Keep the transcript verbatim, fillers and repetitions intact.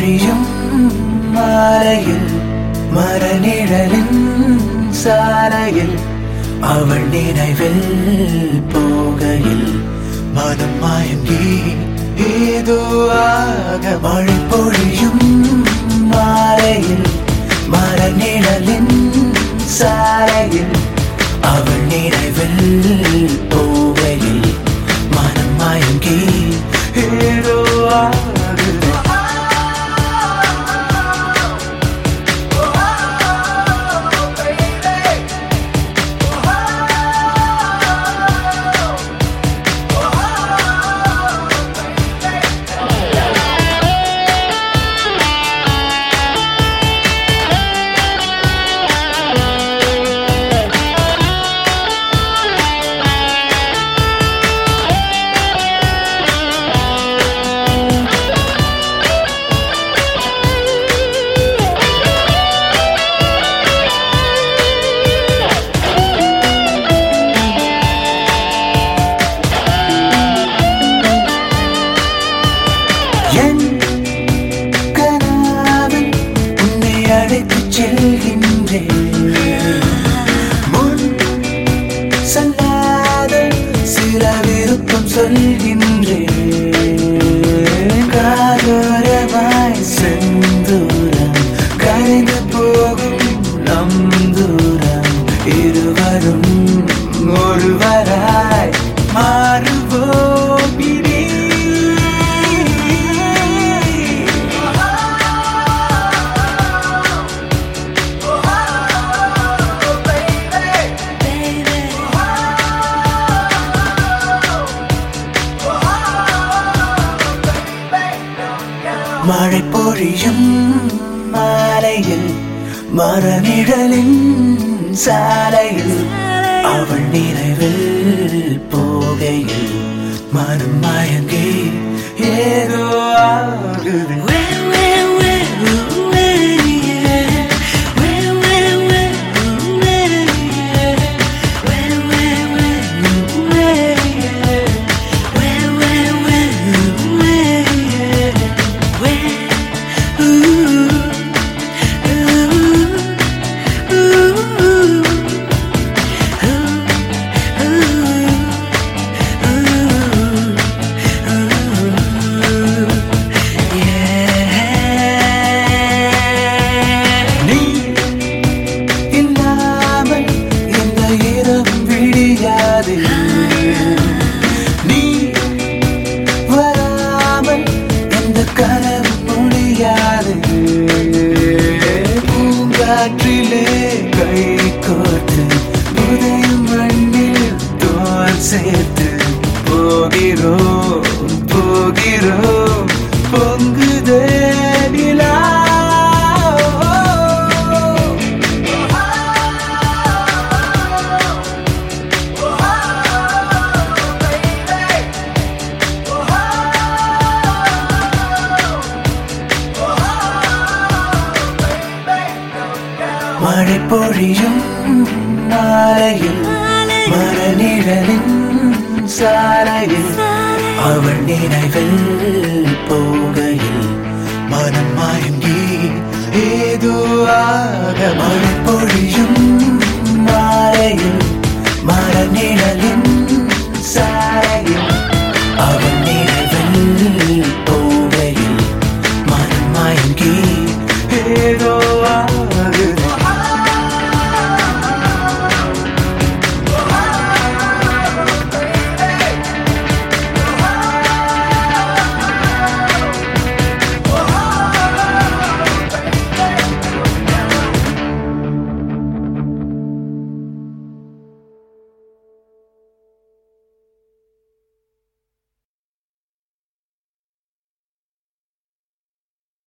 பொழியும் மாலையில் மரநிழலின் சாலையில் அவள் நினைவில் போகையில் மனம் மயங்கி ஏதோ ஆக மழை பொழியும் மாலையில் மரநிழலின் சாலையில் அவள் நினைவில் போகையில் மனம் மயங்கி ஏதோ ஆகுது. முன் சொல்லாத சில விருப்பம் சொல்கின்றேன். காதோரமாய் செந்தூரம் கரைந்து போகும் நம் தூரம் இருவரும் ஒருவராய் மாறுவோம் இனி. மழை பொழியும் மாலையில் மரநிழலின் சாலையில் அவள் நினைவில் போகையில் மனம் மயங்கி ஏதோ ஆகுது. நீ வராமல் எந்த கனவு முடியாது. பூங்காற்றிலே கை கோர்த்து புதையும் மண்ணில் தோல் சேர்த்து போகிறோம் போகிறோம் பொங்குதே நிலா. மழை பொழியும் மாலையில் மரநிழலின் சாலையில் அவள் நினைவில் போகையில் மனம் மயங்கி ஏதோ ஆக. மழை பொழியும் மாலையில் மரநிழலின் சாலை